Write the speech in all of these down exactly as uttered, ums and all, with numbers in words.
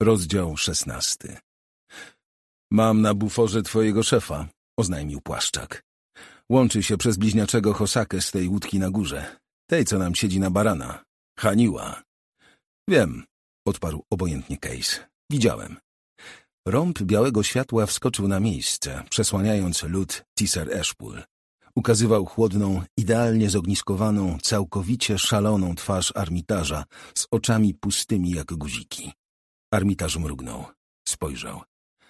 Rozdział szesnasty. Mam na buforze twojego szefa, oznajmił Płaszczak. Łączy się przez bliźniaczego Hosakę z tej łódki na górze. Tej, co nam siedzi na barana. Haniła. Wiem, odparł obojętnie Case. Widziałem. Rąb białego światła wskoczył na miejsce, przesłaniając lód Tisser Eszpul. Ukazywał chłodną, idealnie zogniskowaną, całkowicie szaloną twarz Armitarza z oczami pustymi jak guziki. Armitarz mrugnął. Spojrzał.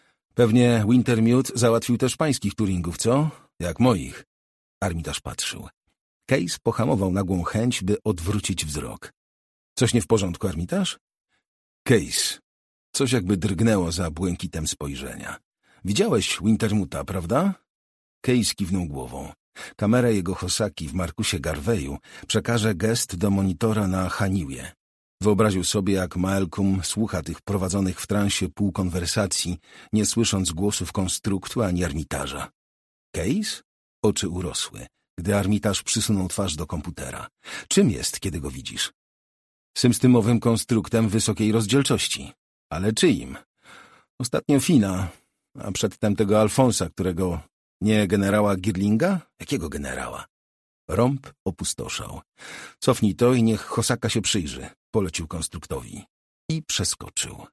Pewnie Wintermute załatwił też pańskich Turingów, co? Jak moich. Armitarz patrzył. Case pohamował nagłą chęć, by odwrócić wzrok. Coś nie w porządku, Armitarz? Case. Coś jakby drgnęło za błękitem spojrzenia. Widziałeś Wintermuta, prawda? Case kiwnął głową. Kamera jego Hosaki w Markusie Garveyu przekaże gest do monitora na Haniwie. Wyobraził sobie, jak Malcolm słucha tych prowadzonych w transie półkonwersacji, nie słysząc głosów konstruktu ani Armitarza. Case? Oczy urosły, gdy Armitarz przysunął twarz do komputera. Czym jest, kiedy go widzisz? Symstymowym konstruktem wysokiej rozdzielczości. Ale czyim? Ostatnio Fina, a przedtem tego Alfonsa, którego... Nie generała Girlinga? Jakiego generała? Rąb opustoszał. Cofnij to i niech Hosaka się przyjrzy, polecił konstruktowi. I przeskoczył.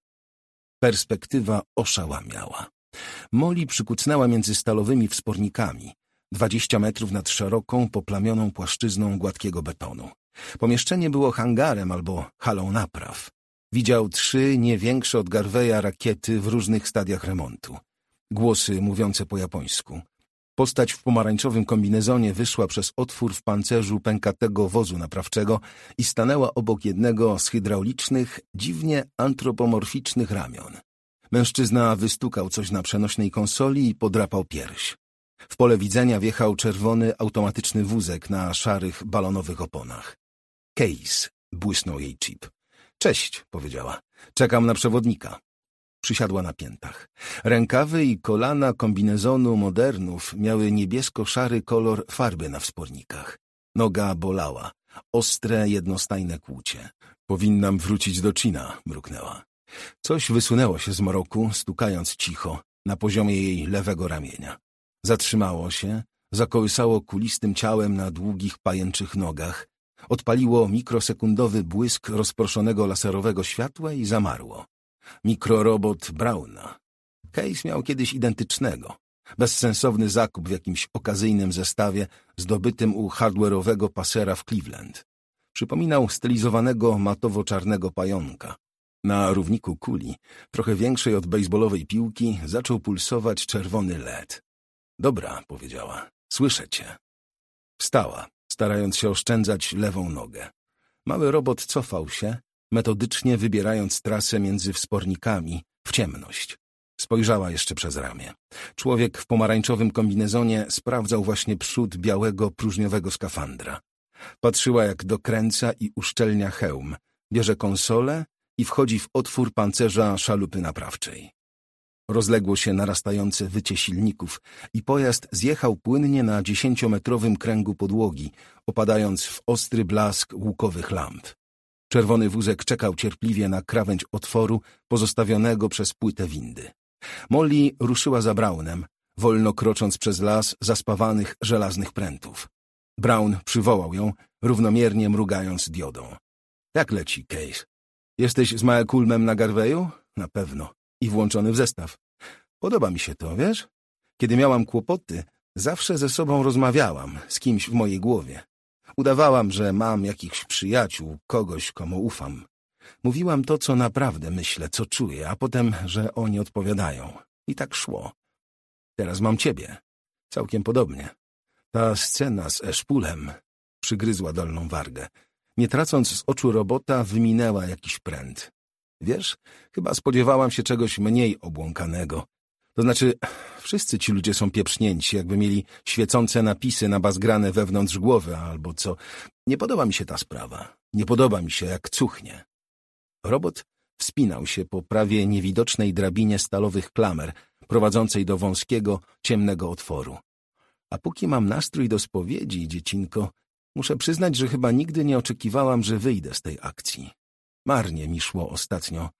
Perspektywa oszałamiała. Molly przykucnęła między stalowymi wspornikami, dwadzieścia metrów nad szeroką, poplamioną płaszczyzną gładkiego betonu. Pomieszczenie było hangarem albo halą napraw. Widział trzy nie większe od Garveya rakiety w różnych stadiach remontu. Głosy mówiące po japońsku. Postać w pomarańczowym kombinezonie wyszła przez otwór w pancerzu pękatego wozu naprawczego i stanęła obok jednego z hydraulicznych, dziwnie antropomorficznych ramion. Mężczyzna wystukał coś na przenośnej konsoli i podrapał pierś. W pole widzenia wjechał czerwony automatyczny wózek na szarych balonowych oponach. Case, błysnął jej chip. Cześć, powiedziała. Czekam na przewodnika. Przysiadła na piętach. Rękawy i kolana kombinezonu modernów miały niebiesko-szary kolor farby na wspornikach. Noga bolała. Ostre, jednostajne kłucie. Powinnam wrócić do China, mruknęła. Coś wysunęło się z mroku, stukając cicho, na poziomie jej lewego ramienia. Zatrzymało się, zakołysało kulistym ciałem na długich, pajęczych nogach, odpaliło mikrosekundowy błysk rozproszonego laserowego światła i zamarło. Mikrorobot Brauna. Case miał kiedyś identycznego. Bezsensowny zakup w jakimś okazyjnym zestawie zdobytym u hardware'owego pasera w Cleveland. Przypominał stylizowanego matowo-czarnego pająka. Na równiku kuli, trochę większej od bejsbolowej piłki, zaczął pulsować czerwony L E D. Dobra, powiedziała. Słyszę cię. Wstała, starając się oszczędzać lewą nogę. Mały robot cofał się, metodycznie wybierając trasę między wspornikami w ciemność. Spojrzała jeszcze przez ramię. Człowiek w pomarańczowym kombinezonie sprawdzał właśnie przód białego, próżniowego skafandra. Patrzyła, jak dokręca i uszczelnia hełm, bierze konsolę i wchodzi w otwór pancerza szalupy naprawczej. Rozległo się narastające wycie silników i pojazd zjechał płynnie na dziesięciometrowym kręgu podłogi, opadając w ostry blask łukowych lamp. Czerwony wózek czekał cierpliwie na krawędź otworu pozostawionego przez płytę windy. Molly ruszyła za Brownem, wolno krocząc przez las zaspawanych żelaznych prętów. Brown przywołał ją, równomiernie mrugając diodą. — Jak leci, Case? Jesteś z Malcolmem na Garveyu? Na pewno. I włączony w zestaw. Podoba mi się to, wiesz? Kiedy miałam kłopoty, zawsze ze sobą rozmawiałam, z kimś w mojej głowie. Udawałam, że mam jakichś przyjaciół, kogoś, komu ufam. Mówiłam to, co naprawdę myślę, co czuję, a potem, że oni odpowiadają. I tak szło. Teraz mam ciebie. Całkiem podobnie. Ta scena z Eszpulem przygryzła dolną wargę. Nie tracąc z oczu robota, wyminęła jakiś pręt. Wiesz, chyba spodziewałam się czegoś mniej obłąkanego. To znaczy, wszyscy ci ludzie są pieprznięci, jakby mieli świecące napisy nabazgrane wewnątrz głowy, albo co. Nie podoba mi się ta sprawa. Nie podoba mi się, jak cuchnie. Robot wspinał się po prawie niewidocznej drabinie stalowych klamer, prowadzącej do wąskiego, ciemnego otworu. A póki mam nastrój do spowiedzi, dziecinko, muszę przyznać, że chyba nigdy nie oczekiwałam, że wyjdę z tej akcji. Marnie mi szło ostatnio.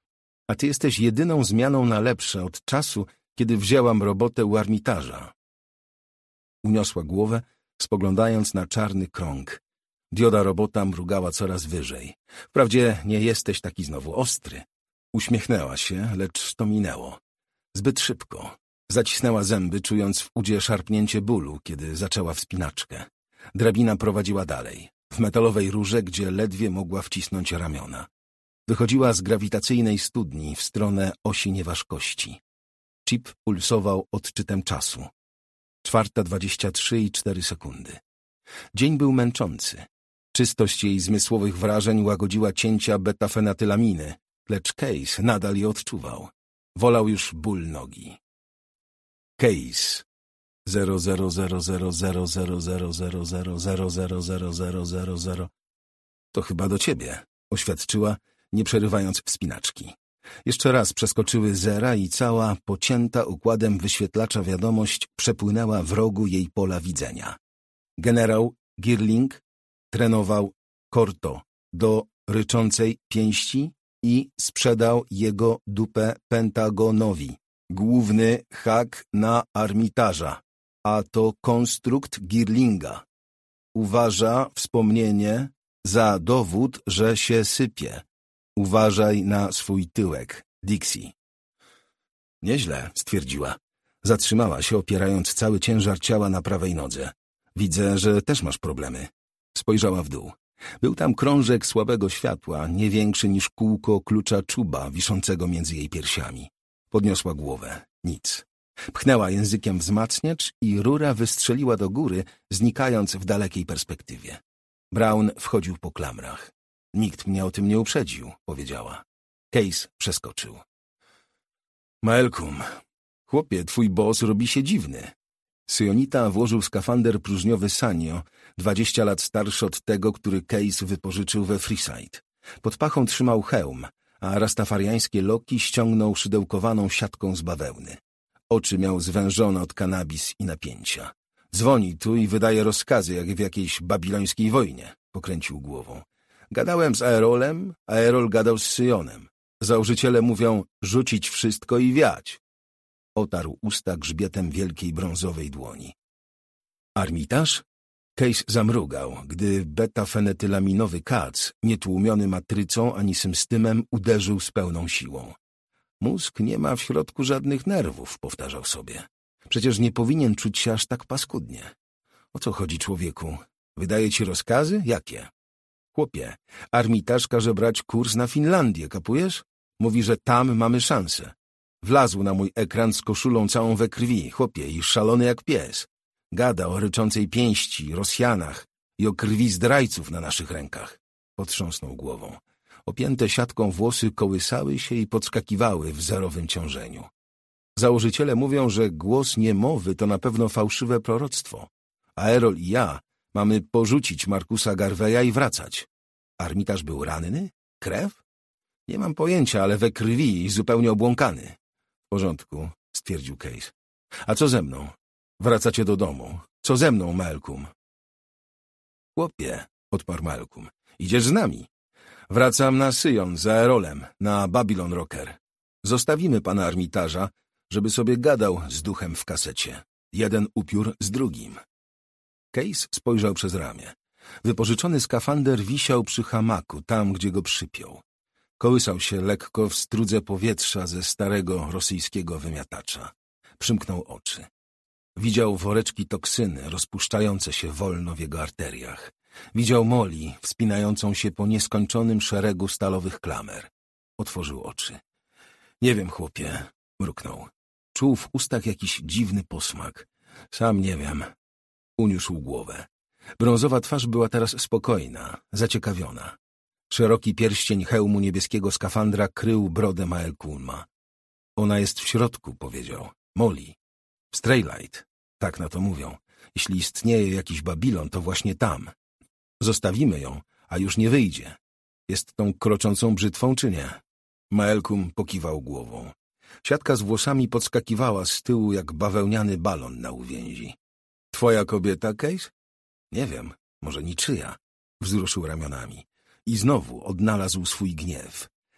A ty jesteś jedyną zmianą na lepsze od czasu, kiedy wzięłam robotę u Armitarza. Uniosła głowę, spoglądając na czarny krąg. Dioda robota mrugała coraz wyżej. Wprawdzie nie jesteś taki znowu ostry. Uśmiechnęła się, lecz to minęło. Zbyt szybko. Zacisnęła zęby, czując w udzie szarpnięcie bólu, kiedy zaczęła wspinaczkę. Drabina prowadziła dalej, w metalowej rurze, gdzie ledwie mogła wcisnąć ramiona. Wychodziła z grawitacyjnej studni w stronę osi nieważkości. Chip pulsował odczytem czasu. Czwarta dwadzieścia trzy i cztery sekundy. Dzień był męczący. Czystość jej zmysłowych wrażeń łagodziła cięcia betafenatylaminy, lecz Case nadal je odczuwał. Wolał już ból nogi. Case. zero zero zero zero zero zero zero zero zero zero zero zero zero zero zero. To chyba do ciebie, oświadczyła, nie przerywając wspinaczki. Jeszcze raz przeskoczyły zera i cała, pocięta układem wyświetlacza wiadomość przepłynęła w rogu jej pola widzenia. Generał Girling trenował Corto do ryczącej pięści i sprzedał jego dupę Pentagonowi. Główny hak na Armitarza, a to konstrukt Girlinga. Uważa wspomnienie za dowód, że się sypie. Uważaj na swój tyłek, Dixie. Nieźle, stwierdziła. Zatrzymała się, opierając cały ciężar ciała na prawej nodze. Widzę, że też masz problemy. Spojrzała w dół. Był tam krążek słabego światła, nie większy niż kółko klucza czuba wiszącego między jej piersiami. Podniosła głowę. Nic. Pchnęła językiem wzmacniacz i rura wystrzeliła do góry, znikając w dalekiej perspektywie. Brown wchodził po klamrach. Nikt mnie o tym nie uprzedził, powiedziała. Case przeskoczył. Malcolm, chłopie, twój boss robi się dziwny. Syjonita włożył skafander próżniowy Sanio, dwadzieścia lat starszy od tego, który Case wypożyczył we Freeside. Pod pachą trzymał hełm, a rastafariańskie loki ściągnął szydełkowaną siatką z bawełny. Oczy miał zwężone od kanabis i napięcia. Dzwoni tu i wydaje rozkazy, jak w jakiejś babilońskiej wojnie, pokręcił głową. Gadałem z Aerolem, Aerol gadał z Syjonem. Założyciele mówią rzucić wszystko i wiać. Otarł usta grzbietem wielkiej brązowej dłoni. Armitarz? Case zamrugał, gdy betafenetylaminowy kac, nietłumiony matrycą ani symstymem, uderzył z pełną siłą. Mózg nie ma w środku żadnych nerwów, powtarzał sobie. Przecież nie powinien czuć się aż tak paskudnie. O co chodzi, człowieku? Wydaje ci rozkazy? Jakie? Chłopie, Armitarz każe brać kurs na Finlandię, kapujesz? Mówi, że tam mamy szansę. Wlazł na mój ekran z koszulą całą we krwi, chłopie, i szalony jak pies. Gada o ryczącej pięści, Rosjanach i o krwi zdrajców na naszych rękach. Potrząsnął głową. Opięte siatką włosy kołysały się i podskakiwały w zerowym ciążeniu. Założyciele mówią, że głos niemowy to na pewno fałszywe proroctwo. Aerol i ja mamy porzucić Markusa Garveya i wracać. Armitarz był ranny? Krew? Nie mam pojęcia, ale we krwi i zupełnie obłąkany. W porządku, stwierdził Case. A co ze mną? Wracacie do domu. Co ze mną, Malcolm? Chłopie, odparł Malcolm. Idziesz z nami. Wracam na Syjon z Aerolem, na Babylon Rocker. Zostawimy pana Armitarza, żeby sobie gadał z duchem w kasecie. Jeden upiór z drugim. Case spojrzał przez ramię. Wypożyczony skafander wisiał przy hamaku, tam, gdzie go przypiął. Kołysał się lekko w strudze powietrza ze starego rosyjskiego wymiatacza. Przymknął oczy. Widział woreczki toksyny rozpuszczające się wolno w jego arteriach. Widział Molly wspinającą się po nieskończonym szeregu stalowych klamer. Otworzył oczy. Nie wiem, chłopie, mruknął. Czuł w ustach jakiś dziwny posmak. Sam nie wiem. Uniósł głowę. Brązowa twarz była teraz spokojna, zaciekawiona. Szeroki pierścień hełmu niebieskiego skafandra krył brodę Malcolma. Ona jest w środku, powiedział. Molly. W Straylight. Tak na to mówią. Jeśli istnieje jakiś Babilon, to właśnie tam. Zostawimy ją, a już nie wyjdzie. Jest tą kroczącą brzytwą, czy nie? Malcolm pokiwał głową. Siatka z włosami podskakiwała z tyłu jak bawełniany balon na uwięzi. Twoja kobieta, Case? Nie wiem, może niczyja. Wzruszył ramionami. I znowu odnalazł swój gniew.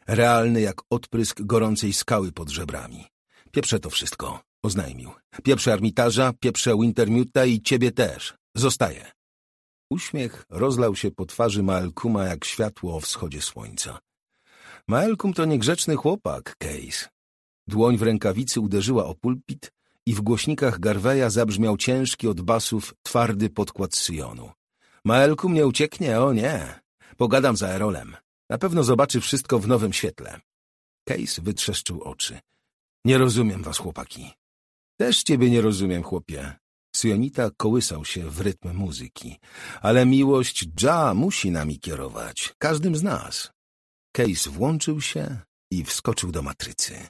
realny jak odprysk gorącej skały pod żebrami. Pieprze to wszystko, oznajmił. Pieprze Armitarza, pieprze Wintermuta i ciebie też. Zostaję. Uśmiech rozlał się po twarzy Malcolma jak światło o wschodzie słońca. Malcolm to niegrzeczny chłopak, Case. Dłoń w rękawicy uderzyła o pulpit i w głośnikach Garveya zabrzmiał ciężki od basów, twardy podkład syjonu. Malcolm nie ucieknie, o nie. Pogadam z Aerolem. Na pewno zobaczy wszystko w nowym świetle. Case wytrzeszczył oczy. Nie rozumiem was, chłopaki. Też ciebie nie rozumiem, chłopie. Syjonita kołysał się w rytm muzyki. Ale miłość Dża musi nami kierować. Każdym z nas. Case włączył się i wskoczył do matrycy.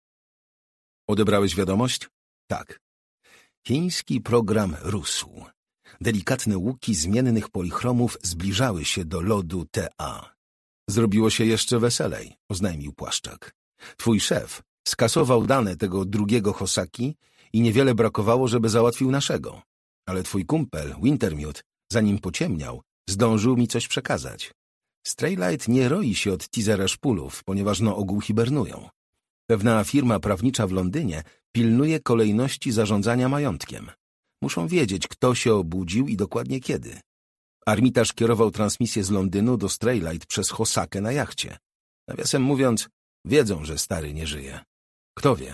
Odebrałeś wiadomość? Tak. Chiński program rósł. Delikatne łuki zmiennych polichromów zbliżały się do lodu T A. Zrobiło się jeszcze weselej, oznajmił Płaszczak. Twój szef skasował dane tego drugiego Hosaki i niewiele brakowało, żeby załatwił naszego. Ale twój kumpel, Wintermute, zanim pociemniał, zdążył mi coś przekazać. Straylight nie roi się od teasera szpulów, ponieważ na ogół hibernują. Pewna firma prawnicza w Londynie pilnuje kolejności zarządzania majątkiem. Muszą wiedzieć, kto się obudził i dokładnie kiedy. Armitarz kierował transmisję z Londynu do Straylight przez Hosakę na jachcie. Nawiasem mówiąc, wiedzą, że stary nie żyje. Kto wie?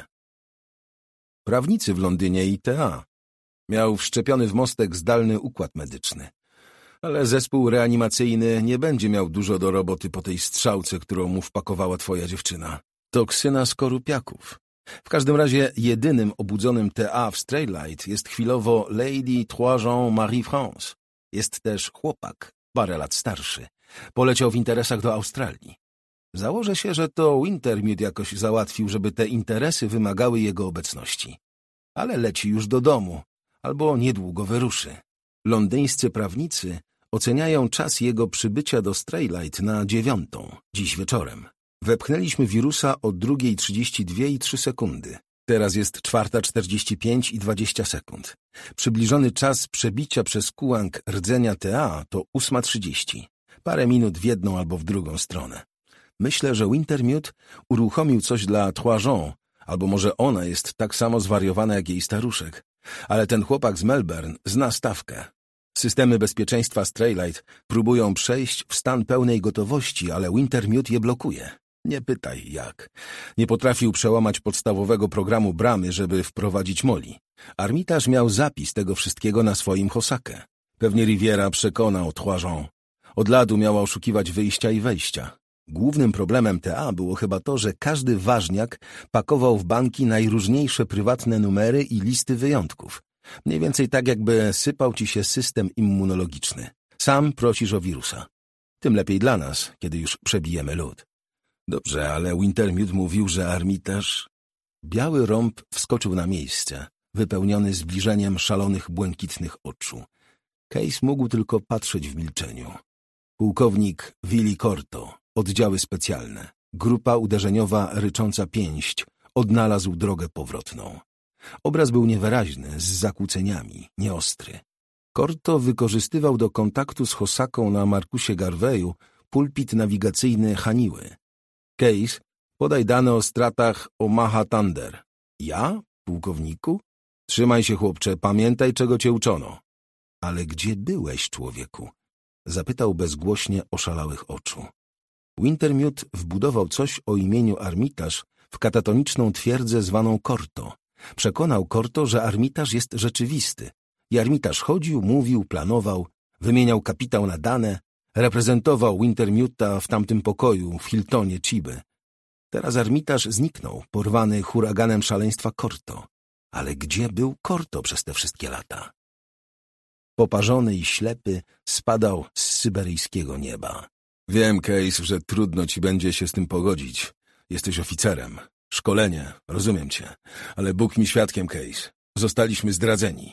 Prawnicy w Londynie i T A. Miał wszczepiony w mostek zdalny układ medyczny. Ale zespół reanimacyjny nie będzie miał dużo do roboty po tej strzałce, którą mu wpakowała twoja dziewczyna. Toksyna skorupiaków. W każdym razie jedynym obudzonym T A w Straylight jest chwilowo Lady Trois-Jean Marie-France. Jest też chłopak, parę lat starszy. Poleciał w interesach do Australii. Założę się, że to Wintermute jakoś załatwił, żeby te interesy wymagały jego obecności. Ale leci już do domu, albo niedługo wyruszy. Londyńscy prawnicy oceniają czas jego przybycia do Straylight na dziewiątą, dziś wieczorem. Wepchnęliśmy wirusa o drugiej trzydzieści dwie i trzy sekundy. Teraz jest czwarta czterdzieści pięć i dwadzieścia sekund. Przybliżony czas przebicia przez kułang rdzenia T A to ósma trzydzieści. Parę minut w jedną albo w drugą stronę. Myślę, że Wintermute uruchomił coś dla Trois-Jean, albo może ona jest tak samo zwariowana jak jej staruszek. Ale ten chłopak z Melbourne zna stawkę. Systemy bezpieczeństwa Straylight próbują przejść w stan pełnej gotowości, ale Wintermute je blokuje. Nie pytaj jak. Nie potrafił przełamać podstawowego programu bramy, żeby wprowadzić Molly. Armitarz miał zapis tego wszystkiego na swoim Hosakę. Pewnie Riviera przekonał Trois-Jean. Od ladu miała oszukiwać wyjścia i wejścia. Głównym problemem T A było chyba to, że każdy ważniak pakował w banki najróżniejsze prywatne numery i listy wyjątków. Mniej więcej tak, jakby sypał ci się system immunologiczny. Sam prosisz o wirusa. Tym lepiej dla nas, kiedy już przebijemy lód. Dobrze, ale Wintermute mówił, że Armitarz... Biały rąb wskoczył na miejsce, wypełniony zbliżeniem szalonych błękitnych oczu. Case mógł tylko patrzeć w milczeniu. Pułkownik Willi Corto, oddziały specjalne, grupa uderzeniowa Rycząca Pięść, odnalazł drogę powrotną. Obraz był niewyraźny, z zakłóceniami, nieostry. Corto wykorzystywał do kontaktu z Hosaką na Markusie Garveyu pulpit nawigacyjny Haniły. Case, podaj dane o stratach Omaha Thunder. Ja, pułkowniku? Trzymaj się, chłopcze, pamiętaj, czego cię uczono. Ale gdzie byłeś, człowieku? Zapytał bezgłośnie oszalałych oczu. Wintermute wbudował coś o imieniu Armitarz w katatoniczną twierdzę zwaną Corto. Przekonał Corto, że Armitarz jest rzeczywisty. I Armitarz chodził, mówił, planował, wymieniał kapitał na dane, reprezentował Wintermuta w tamtym pokoju w Hiltonie Chiby. Teraz Armitarz zniknął, porwany huraganem szaleństwa Corto. Ale gdzie był Corto przez te wszystkie lata? Poparzony i ślepy spadał z syberyjskiego nieba. Wiem, Case, że trudno ci będzie się z tym pogodzić. Jesteś oficerem. Szkolenie, rozumiem cię. Ale Bóg mi świadkiem, Case. Zostaliśmy zdradzeni.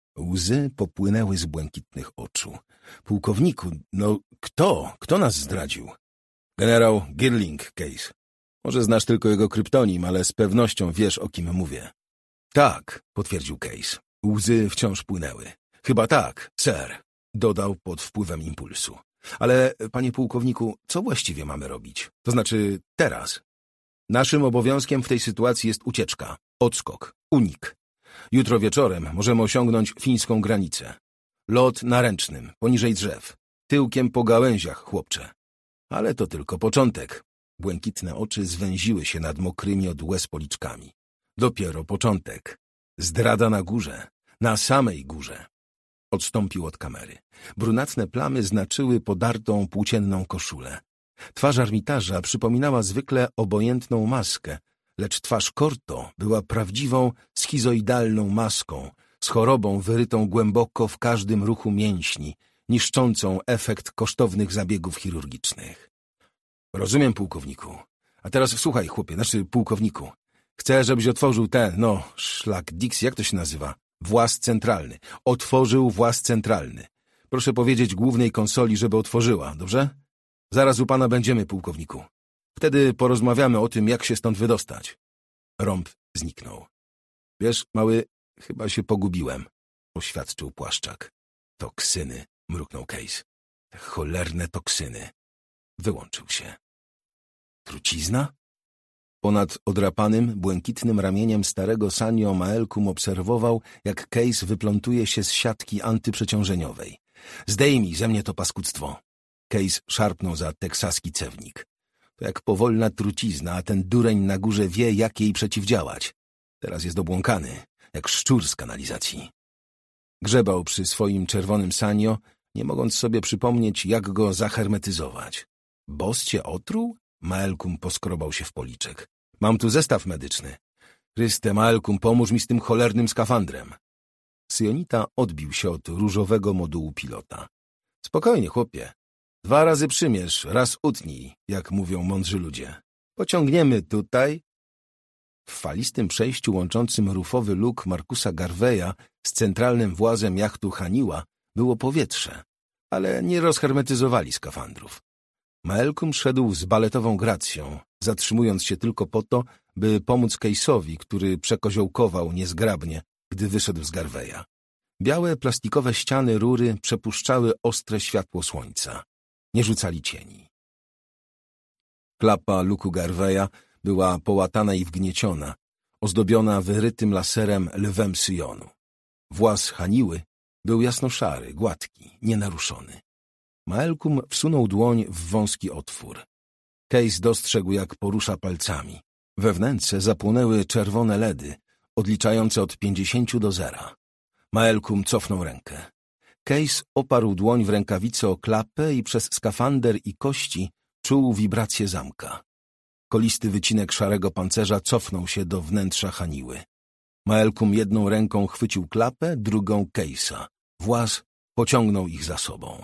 Łzy popłynęły z błękitnych oczu. Pułkowniku, no kto? Kto nas zdradził? Generał Girling, Case. Może znasz tylko jego kryptonim, ale z pewnością wiesz, o kim mówię. Tak, potwierdził Case. Łzy wciąż płynęły. Chyba tak, sir, dodał pod wpływem impulsu. Ale, panie pułkowniku, co właściwie mamy robić? To znaczy teraz. Naszym obowiązkiem w tej sytuacji jest ucieczka, odskok, unik. Jutro wieczorem możemy osiągnąć fińską granicę. Lot na ręcznym, poniżej drzew. Tyłkiem po gałęziach, chłopcze. Ale to tylko początek. Błękitne oczy zwęziły się nad mokrymi od łez policzkami. Dopiero początek. Zdrada na górze. Na samej górze. Odstąpił od kamery. Brunatne plamy znaczyły podartą płócienną koszulę. Twarz Armitarza przypominała zwykle obojętną maskę, lecz twarz Corto była prawdziwą, schizoidalną maską, z chorobą wyrytą głęboko w każdym ruchu mięśni, niszczącą efekt kosztownych zabiegów chirurgicznych. Rozumiem, pułkowniku. A teraz słuchaj, chłopie, znaczy pułkowniku. Chcę, żebyś otworzył ten, no, szlak Dix, jak to się nazywa? Właz centralny. Otworzył właz centralny. Proszę powiedzieć głównej konsoli, żeby otworzyła, dobrze? Zaraz u pana będziemy, pułkowniku. Wtedy porozmawiamy o tym, jak się stąd wydostać. Rąb zniknął. Wiesz, mały, chyba się pogubiłem, oświadczył Płaszczak. Toksyny, mruknął Case. Te cholerne toksyny. Wyłączył się. Trucizna? Ponad odrapanym, błękitnym ramieniem starego Sanio Maelkum obserwował, jak Case wyplątuje się z siatki antyprzeciążeniowej. Zdejmij ze mnie to paskudztwo. Case szarpnął za teksaski cewnik. To jak powolna trucizna, a ten dureń na górze wie, jak jej przeciwdziałać. Teraz jest obłąkany, jak szczur z kanalizacji. Grzebał przy swoim czerwonym Sanio, nie mogąc sobie przypomnieć, jak go zahermetyzować. Boss cię otruł? Maelkum poskrobał się w policzek. Mam tu zestaw medyczny. Chryste, Maelkum, pomóż mi z tym cholernym skafandrem. Syjonita odbił się od różowego modułu pilota. Spokojnie, chłopie. Dwa razy przymierz, raz utnij, jak mówią mądrzy ludzie. Pociągniemy tutaj. W falistym przejściu łączącym rufowy luk Markusa Garveya z centralnym włazem jachtu Haniła było powietrze, ale nie rozhermetyzowali skafandrów. Maelkum szedł z baletową gracją, zatrzymując się tylko po to, by pomóc Case'owi, który przekoziołkował niezgrabnie, gdy wyszedł z Garveya. Białe, plastikowe ściany rury przepuszczały ostre światło słońca. Nie rzucali cieni. Klapa luku Garveya była połatana i wgnieciona, ozdobiona wyrytym laserem lwem Syjonu. Właz Haniły był jasno-szary, gładki, nienaruszony. Maelkum wsunął dłoń w wąski otwór. Case dostrzegł, jak porusza palcami. We wnętrze zapłonęły czerwone ledy, odliczające od pięćdziesięciu do zera. Maelkum cofnął rękę. Case oparł dłoń w rękawicy o klapę i przez skafander i kości czuł wibrację zamka. Kolisty wycinek szarego pancerza cofnął się do wnętrza Haniły. Maelkum jedną ręką chwycił klapę, drugą Case'a. Właz pociągnął ich za sobą.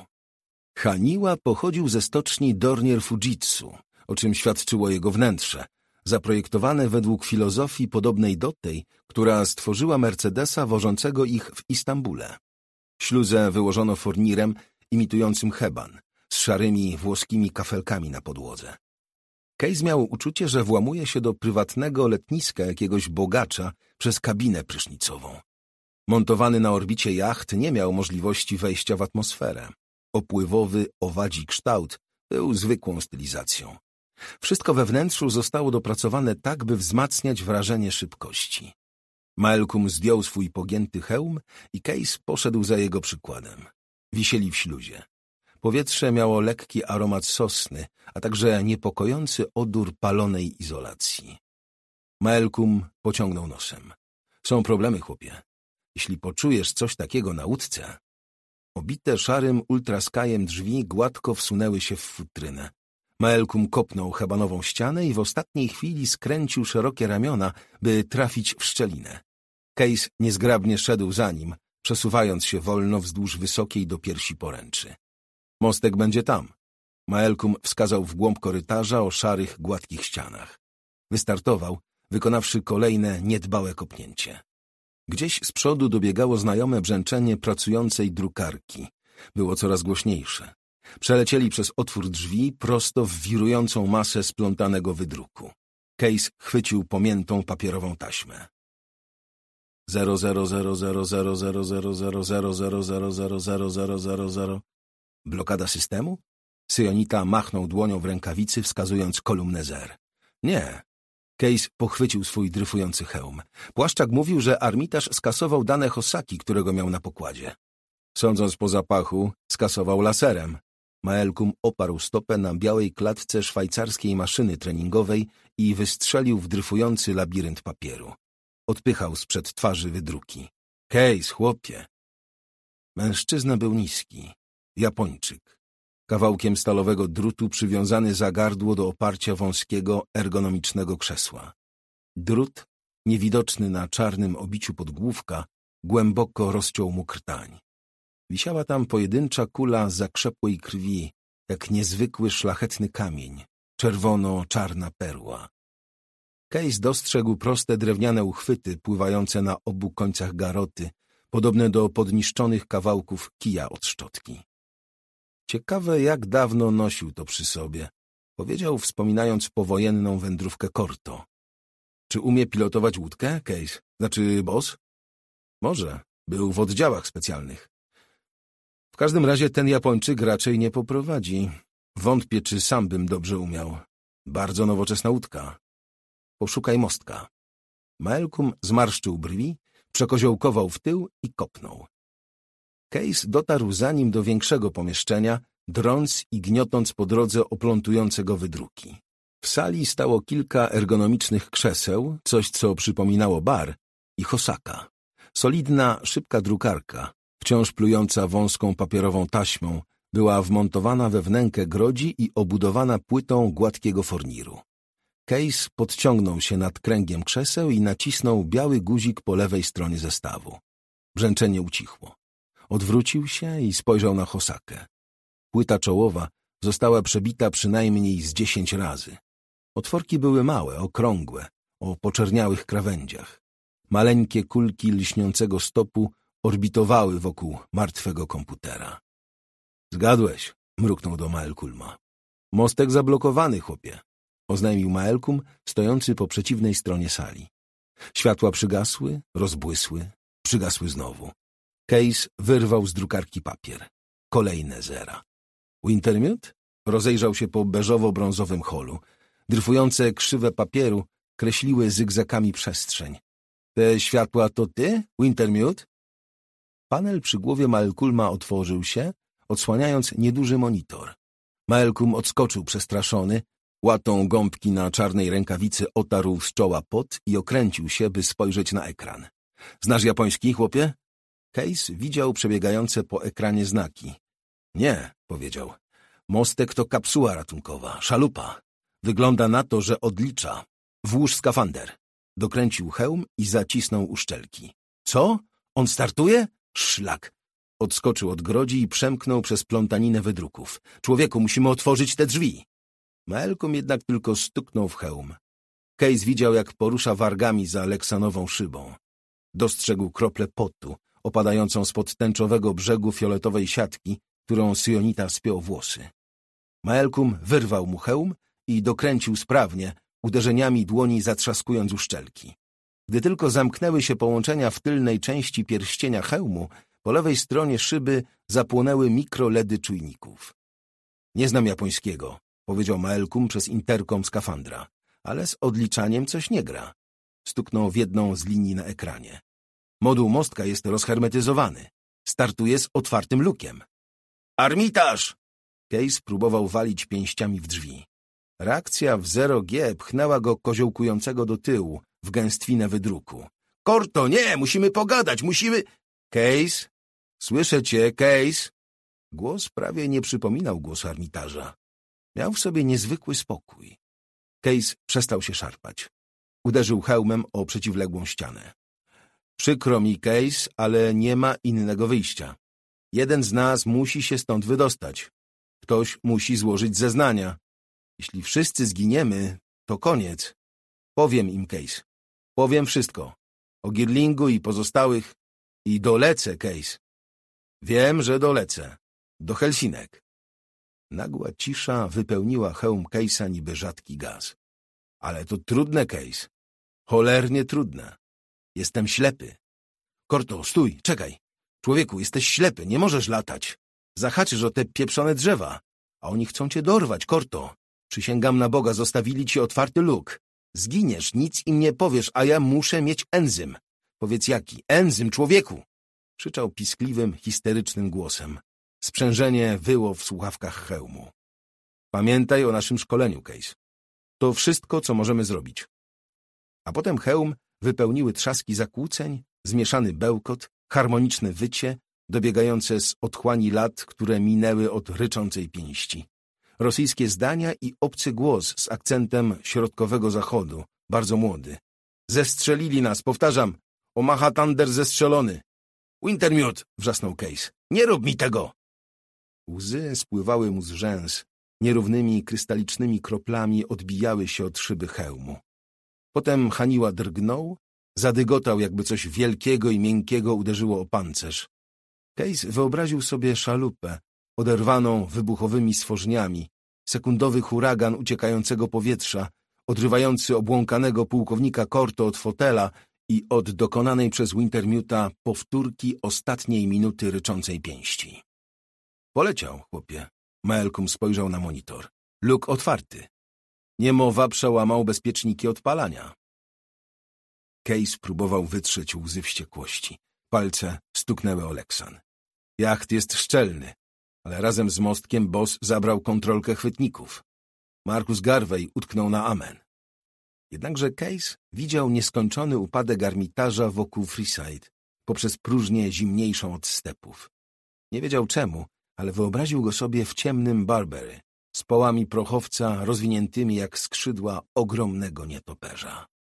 Haniła pochodził ze stoczni Dornier Fujitsu, o czym świadczyło jego wnętrze, zaprojektowane według filozofii podobnej do tej, która stworzyła Mercedesa wożącego ich w Istambule. Śluzę wyłożono fornirem imitującym heban, z szarymi włoskimi kafelkami na podłodze. Case miał uczucie, że włamuje się do prywatnego letniska jakiegoś bogacza przez kabinę prysznicową. Montowany na orbicie jacht nie miał możliwości wejścia w atmosferę. Opływowy, owadzi kształt był zwykłą stylizacją. Wszystko we wnętrzu zostało dopracowane tak, by wzmacniać wrażenie szybkości. Maelkum zdjął swój pogięty hełm i Case poszedł za jego przykładem. Wisieli w śluzie. Powietrze miało lekki aromat sosny, a także niepokojący odór palonej izolacji. Maelkum pociągnął nosem. Są problemy, chłopie. Jeśli poczujesz coś takiego na łódce... Obite szarym ultraskajem drzwi gładko wsunęły się w futrynę. Maelkum kopnął hebanową ścianę i w ostatniej chwili skręcił szerokie ramiona, by trafić w szczelinę. Case niezgrabnie szedł za nim, przesuwając się wolno wzdłuż wysokiej do piersi poręczy. Mostek będzie tam. Maelkum wskazał w głąb korytarza o szarych, gładkich ścianach. Wystartował, wykonawszy kolejne niedbałe kopnięcie. Gdzieś z przodu dobiegało znajome brzęczenie pracującej drukarki. Było coraz głośniejsze. Przelecieli przez otwór drzwi prosto w wirującą masę splątanego wydruku. Case chwycił pomiętą papierową taśmę. zero zero zero zero zero zero zero zero zero zero zero zero zero zero zero zero. Blokada systemu? Syjonita machnął dłonią w rękawicy, wskazując kolumnę zer. Nie. Case pochwycił swój dryfujący hełm. Płaszczak mówił, że Armitage skasował dane Hosaki, którego miał na pokładzie. Sądząc po zapachu, skasował laserem. Maelkum oparł stopę na białej klatce szwajcarskiej maszyny treningowej i wystrzelił w dryfujący labirynt papieru. Odpychał sprzed twarzy wydruki. Case, chłopie! Mężczyzna był niski. Japończyk. Kawałkiem stalowego drutu przywiązany za gardło do oparcia wąskiego, ergonomicznego krzesła. Drut, niewidoczny na czarnym obiciu podgłówka, głęboko rozciął mu krtań. Wisiała tam pojedyncza kula zakrzepłej krwi, jak niezwykły szlachetny kamień, czerwono-czarna perła. Case dostrzegł proste drewniane uchwyty pływające na obu końcach garoty, podobne do podniszczonych kawałków kija od szczotki. Ciekawe, jak dawno nosił to przy sobie, powiedział, wspominając powojenną wędrówkę Korto. Czy umie pilotować łódkę, Case? Znaczy boss? Może. Był w oddziałach specjalnych. W każdym razie ten Japończyk raczej nie poprowadzi. Wątpię, czy sam bym dobrze umiał. Bardzo nowoczesna łódka. Poszukaj mostka. Maelkum zmarszczył brwi, przekoziołkował w tył i kopnął. Case dotarł za nim do większego pomieszczenia, drąc i gniotąc po drodze oplątujące go wydruki. W sali stało kilka ergonomicznych krzeseł, coś co przypominało bar, i Hosaka. Solidna, szybka drukarka, wciąż plująca wąską papierową taśmą, była wmontowana we wnękę grodzi i obudowana płytą gładkiego forniru. Case podciągnął się nad kręgiem krzeseł i nacisnął biały guzik po lewej stronie zestawu. Brzęczenie ucichło. Odwrócił się i spojrzał na Hosakę. Płyta czołowa została przebita przynajmniej z dziesięć razy. Otworki były małe, okrągłe, o poczerniałych krawędziach. Maleńkie kulki lśniącego stopu orbitowały wokół martwego komputera. Zgadłeś, mruknął do Maelkulma. Mostek zablokowany, chłopie, oznajmił Maelkum, stojący po przeciwnej stronie sali. Światła przygasły, rozbłysły, przygasły znowu. Case wyrwał z drukarki papier. Kolejne zera. Wintermute rozejrzał się po beżowo-brązowym holu. Dryfujące krzywe papieru kreśliły zygzakami przestrzeń. Te światła to ty, Wintermute? Panel przy głowie Maelkulma otworzył się, odsłaniając nieduży monitor. Maelkum odskoczył przestraszony, łatą gąbki na czarnej rękawicy otarł z czoła pot i okręcił się, by spojrzeć na ekran. Znasz japoński, chłopie? Case widział przebiegające po ekranie znaki. Nie, powiedział. Mostek to kapsuła ratunkowa, szalupa. Wygląda na to, że odlicza. Włóż skafander. Dokręcił hełm i zacisnął uszczelki. Co? On startuje? Szlak. Odskoczył od grodzi i przemknął przez plątaninę wydruków. Człowieku, musimy otworzyć te drzwi. Maelkum jednak tylko stuknął w hełm. Case widział, jak porusza wargami za leksanową szybą. Dostrzegł kroplę potu, opadającą spod tęczowego brzegu fioletowej siatki, którą Syjonita spiął włosy. Maelkum wyrwał mu hełm i dokręcił sprawnie, uderzeniami dłoni zatrzaskując uszczelki. Gdy tylko zamknęły się połączenia w tylnej części pierścienia hełmu, po lewej stronie szyby zapłonęły mikroledy czujników. Nie znam japońskiego, powiedział Maelkum przez interkom skafandra, ale z odliczaniem coś nie gra. Stuknął w jedną z linii na ekranie. Moduł mostka jest rozhermetyzowany. Startuje z otwartym lukiem. Armitage! Case próbował walić pięściami w drzwi. Reakcja w zero G pchnęła go koziołkującego do tyłu, w gęstwinę wydruku. Korto, nie! Musimy pogadać! Musimy... Case? Słyszę cię, Case! Głos prawie nie przypominał głosu Armitarza. Miał w sobie niezwykły spokój. Case przestał się szarpać. Uderzył hełmem o przeciwległą ścianę. Przykro mi, Case, ale nie ma innego wyjścia. Jeden z nas musi się stąd wydostać. Ktoś musi złożyć zeznania. Jeśli wszyscy zginiemy, to koniec. Powiem im, Case. Powiem wszystko. O Girlingu i pozostałych. I dolecę, Case. Wiem, że dolecę. Do Helsinek. Nagła cisza wypełniła hełm Case'a niby rzadki gaz. Ale to trudne, Case. Cholernie trudne. Jestem ślepy. Korto, stój, czekaj. Człowieku, jesteś ślepy, nie możesz latać. Zahaczysz o te pieprzone drzewa. A oni chcą cię dorwać, Korto. Przysięgam na Boga, zostawili ci otwarty luk. Zginiesz, nic im nie powiesz, a ja muszę mieć enzym. Powiedz jaki? Enzym, człowieku! Krzyczał piskliwym, histerycznym głosem. Sprzężenie wyło w słuchawkach hełmu. Pamiętaj o naszym szkoleniu, Case. To wszystko, co możemy zrobić. A potem hełm wypełniły trzaski zakłóceń, zmieszany bełkot, harmoniczne wycie, dobiegające z otchłani lat, które minęły od ryczącej pięści. Rosyjskie zdania i obcy głos z akcentem środkowego zachodu, bardzo młody. Zestrzelili nas, powtarzam. Omaha Thunder zestrzelony. Wintermute, wrzasnął Case. Nie rób mi tego! Łzy spływały mu z rzęs, nierównymi, krystalicznymi kroplami odbijały się od szyby hełmu. Potem Haniła drgnął, zadygotał, jakby coś wielkiego i miękkiego uderzyło o pancerz. Case wyobraził sobie szalupę, oderwaną wybuchowymi stworzeniami, sekundowy huragan uciekającego powietrza, odrywający obłąkanego pułkownika Korto od fotela i od dokonanej przez Wintermuta powtórki ostatniej minuty ryczącej pięści. Poleciał, chłopie. Malcolm spojrzał na monitor. Luk otwarty. Niemowa przełamał bezpieczniki odpalania. Case próbował wytrzeć łzy wściekłości. Palce stuknęły o leksan. Jacht jest szczelny, ale razem z mostkiem boss zabrał kontrolkę chwytników. Marcus Garvey utknął na amen. Jednakże Case widział nieskończony upadek armitarza wokół Freeside, poprzez próżnię zimniejszą od stepów. Nie wiedział czemu, ale wyobraził go sobie w ciemnym Barbary, z połami prochowca rozwiniętymi jak skrzydła ogromnego nietoperza.